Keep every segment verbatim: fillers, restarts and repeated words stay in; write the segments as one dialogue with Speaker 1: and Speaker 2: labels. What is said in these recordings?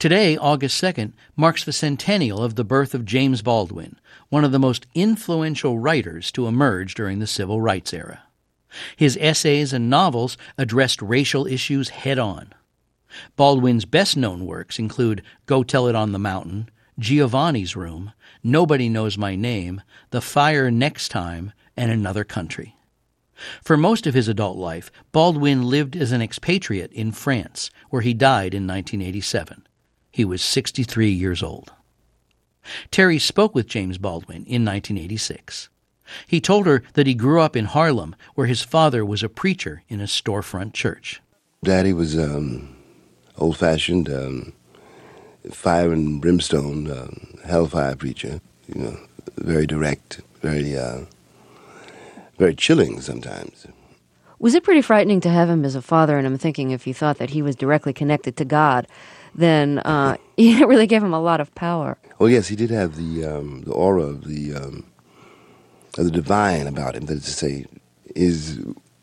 Speaker 1: Today, August second, marks the centennial of the birth of James Baldwin, one of the most influential writers to emerge during the Civil Rights era. His essays and novels addressed racial issues head-on. Baldwin's best-known works include Go Tell It on the Mountain, Giovanni's Room, Nobody Knows My Name, The Fire Next Time, and Another Country. For most of his adult life, Baldwin lived as an expatriate in France, where he died in nineteen eighty-seven. He was sixty-three years old. Terry spoke with James Baldwin in nineteen eighty-six. He told her that he grew up in Harlem, where his father was a preacher in a storefront church.
Speaker 2: Daddy was um, old-fashioned, um, fire and brimstone, um, hellfire preacher, you know, very direct, very, uh, very chilling sometimes.
Speaker 3: Was it pretty frightening to have him as a father? And I'm thinking if you thought that he was directly connected to God, then uh, it really gave him a lot of power.
Speaker 2: Oh, yes, he did have the um, the aura of the, um, of the divine about him. That is to say, his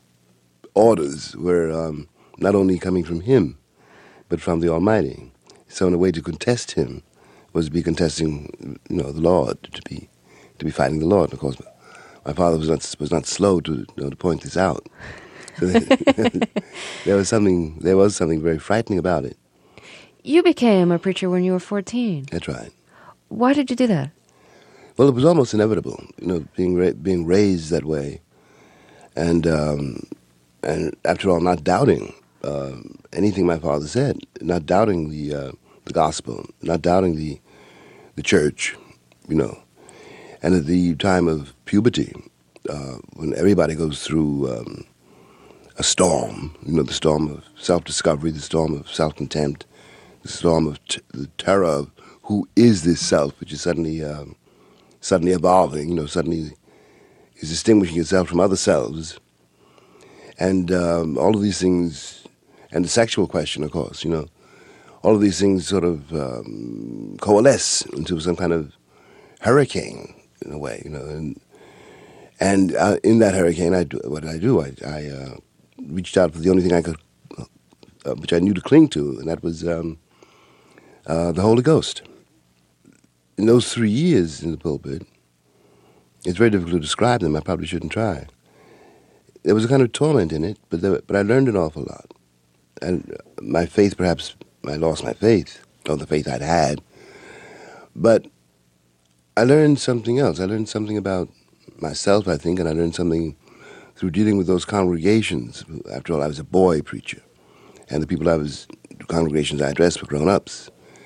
Speaker 2: orders were um, not only coming from him, but from the Almighty. So in a way to contest him was to be contesting, you know, the Lord, to be to be fighting the Lord. Of course, my father was not was not slow to you know, to point this out. So there was something there was something very frightening about it.
Speaker 3: You became a preacher when you were fourteen.
Speaker 2: That's right.
Speaker 3: Why did you do that?
Speaker 2: Well, it was almost inevitable, you know, being ra- being raised that way, and um, and after all, not doubting uh, anything my father said, not doubting the uh, the gospel, not doubting the the church, you know, and at the time of puberty, uh, when everybody goes through um, a storm, you know, the storm of self-discovery, the storm of self-contempt, the storm of t- the terror of who is this self, which is suddenly um, suddenly evolving, you know, suddenly is distinguishing itself from other selves. And um, all of these things, and the sexual question, of course, you know, all of these things sort of um, coalesce into some kind of hurricane, in a way, you know. And and uh, in that hurricane, I do, what did I do? I, I uh, reached out for the only thing I could, uh, which I knew to cling to, and that was um, uh, the Holy Ghost. In those three years in the pulpit, it's very difficult to describe them. I probably shouldn't try. There was a kind of torment in it, but there, but I learned an awful lot. And my faith, perhaps, I lost my faith, or the faith I'd had. But I learned something else. I learned something about myself, I think, and I learned something through dealing with those congregations. After all, I was a boy preacher, and the people I was, the congregations I addressed were grown-ups.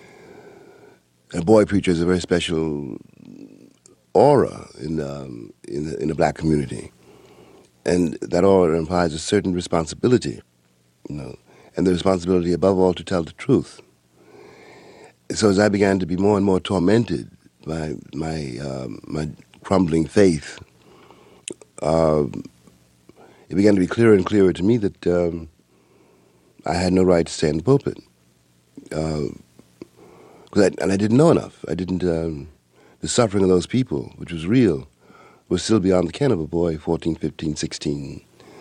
Speaker 2: A boy preacher is a very special aura in um, in the, in the black community, and that aura implies a certain responsibility, you know, and the responsibility above all to tell the truth. So as I began to be more and more tormented by my um, my crumbling faith, uh, it began to be clearer and clearer to me that um, I had no right to stay in the pulpit. Uh, I, and I didn't know enough. I didn't, um, the suffering of those people, which was real, was still beyond the ken of a boy, fourteen, fifteen, sixteen.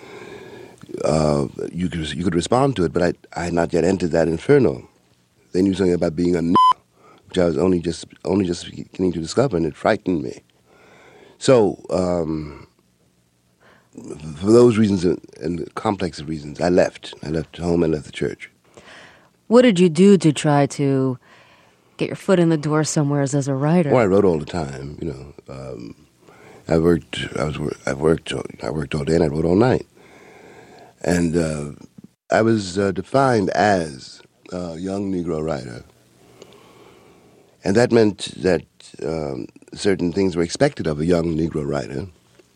Speaker 2: Uh, you could you could respond to it, but I, I had not yet entered that inferno. They knew something about being a n***, which I was only just only just beginning to discover, and it frightened me. So, um, for those reasons and, and complex of reasons, I left. I left home and left the church.
Speaker 3: What did you do to try to get your foot in the door somewhere as a writer?
Speaker 2: Well, I wrote all the time. You know, um, I worked. I was. I worked. I worked all day and I wrote all night. And uh, I was uh, defined as a young Negro writer, and that meant that um, certain things were expected of a young Negro writer.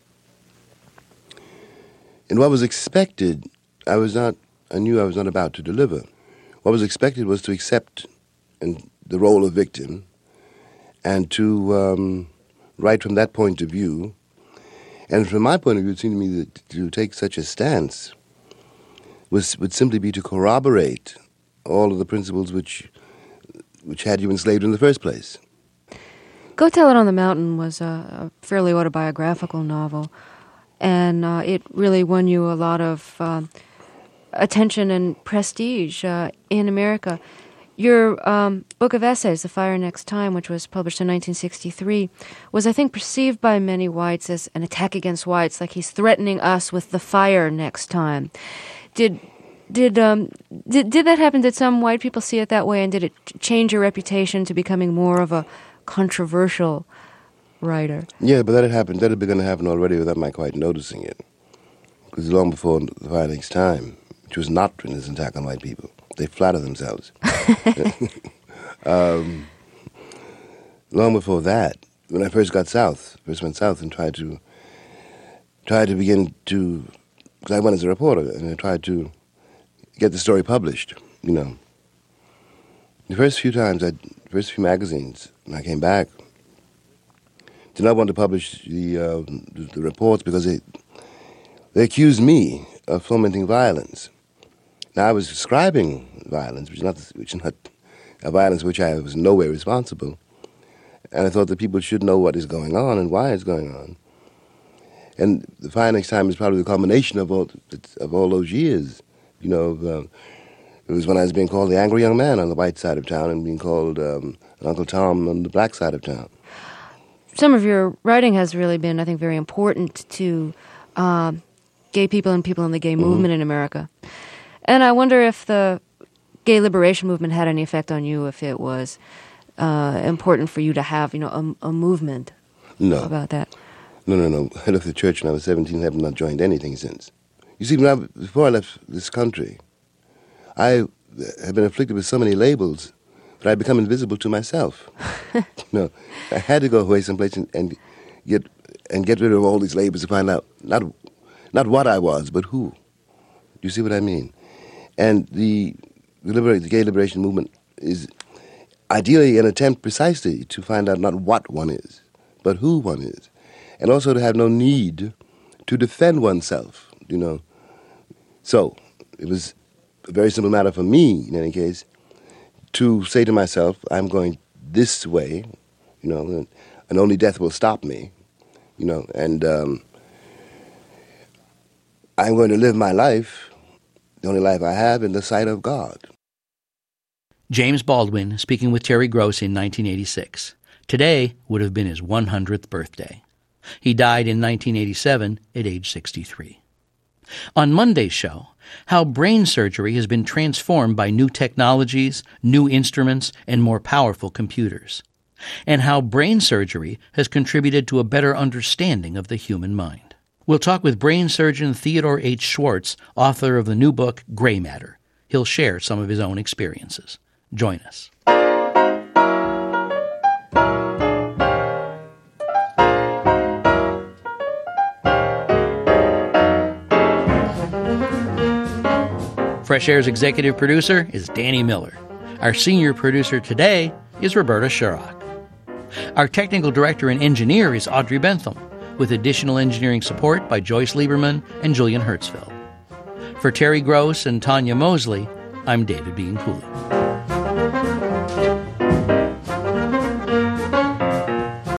Speaker 2: And what was expected, I was not. I knew I was not about to deliver. What was expected was to accept and the role of victim, and to um, write from that point of view. And from my point of view, it seemed to me that to take such a stance was would simply be to corroborate all of the principles which which had you enslaved in the first place.
Speaker 3: Go Tell It on the Mountain was a, a fairly autobiographical novel, and uh, it really won you a lot of uh, attention and prestige uh, in America. your um, book of essays, The Fire Next Time, which was published in nineteen sixty-three, was, I think, perceived by many whites as an attack against whites, like he's threatening us with the fire next time. Did did um did, did that happen? Did some white people see it that way, and did it change your reputation to becoming more of a controversial writer?
Speaker 2: Yeah, but that had happened. That had begun to happen already without my quite noticing it. Because long before The Fire Next Time, which was not written as an attack on white people, they flatter themselves. um, long before that, when I first got south, first went south and tried to tried to begin to, because I went as a reporter, and I tried to get the story published. You know, the first few times, I, the first few magazines, when I came back, did not want to publish the uh, the, the reports because they they accused me of fomenting violence. Now, I was describing violence, which is not, which is not a violence which I was in no way responsible. And I thought that people should know what is going on and why it's going on. And The Fire Next Time is probably the culmination of all, of all those years. You know, uh, it was when I was being called the angry young man on the white side of town and being called um, Uncle Tom on the black side of town.
Speaker 3: Some of your writing has really been, I think, very important to uh, gay people and people in the gay mm-hmm. movement in America. And I wonder if the gay liberation movement had any effect on you, if it was uh, important for you to have, you know, a, a movement
Speaker 2: no.
Speaker 3: about that.
Speaker 2: No, no, no. I left the church when I was seventeen and have not joined anything since. You see, when I, before I left this country, I had been afflicted with so many labels that I had become invisible to myself. No, I had to go away someplace and, and get and get rid of all these labels to find out not not what I was, but who. Do you see what I mean? And the the, liber- the gay liberation movement is ideally an attempt precisely to find out not what one is, but who one is. And also to have no need to defend oneself, you know. So it was a very simple matter for me, in any case, to say to myself, I'm going this way, you know, and, and only death will stop me, you know, and um, I'm going to live my life, the only life I have, in the sight of God.
Speaker 1: James Baldwin speaking with Terry Gross in nineteen eighty-six. Today would have been his one hundredth birthday. He died in nineteen eighty-seven at age sixty-three. On Monday's show, how brain surgery has been transformed by new technologies, new instruments, and more powerful computers, and how brain surgery has contributed to a better understanding of the human mind. We'll talk with brain surgeon Theodore H. Schwartz, author of the new book, Gray Matter. He'll share some of his own experiences. Join us. Fresh Air's executive producer is Danny Miller. Our senior producer today is Roberta Sherrock. Our technical director and engineer is Audrey Bentham, with additional engineering support by Joyce Lieberman and Julian Hertzfeld. For Terry Gross and Tanya Mosley, I'm David Bean Cooley.